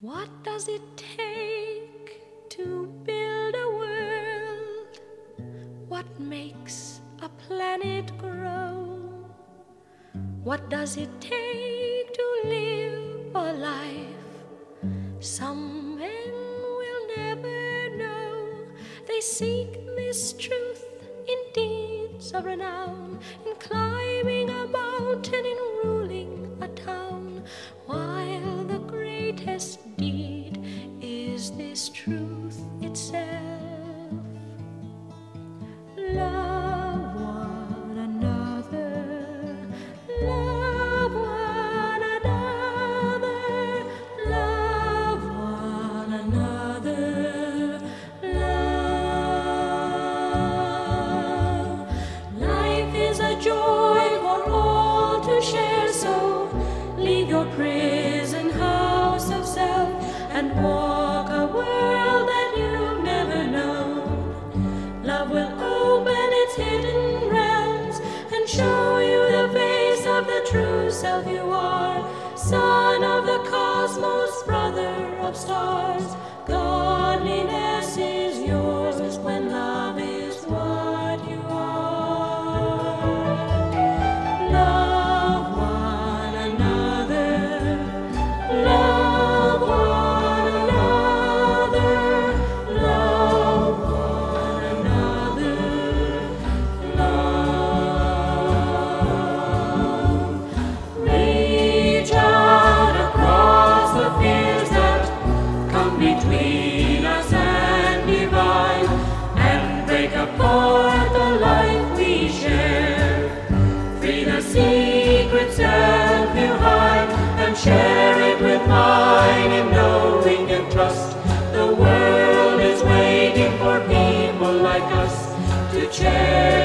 What does it take to build a world? What makes a planet grow? What does it take to live a life some men will never know? They seek this truth in deeds of renown, in climbing a mountain, in ruling a town, while the greatest deed is this truth itself. Love one another, love one another, love one another, love. Life is a joy for all to share, so leave your prison house of self and walk a world that you've never known. Love will open its hidden realms and show you the face of the true self you are, son of the cosmos, brother of stars. Godliness is yours when love is what you are. Love one another, love one another, love one another, love. Reach out across the fears that come between us and divide, and break apart the life we share. Free the secret self you hide, and share it with mine in knowing and trust. The world is waiting for people like us to cherish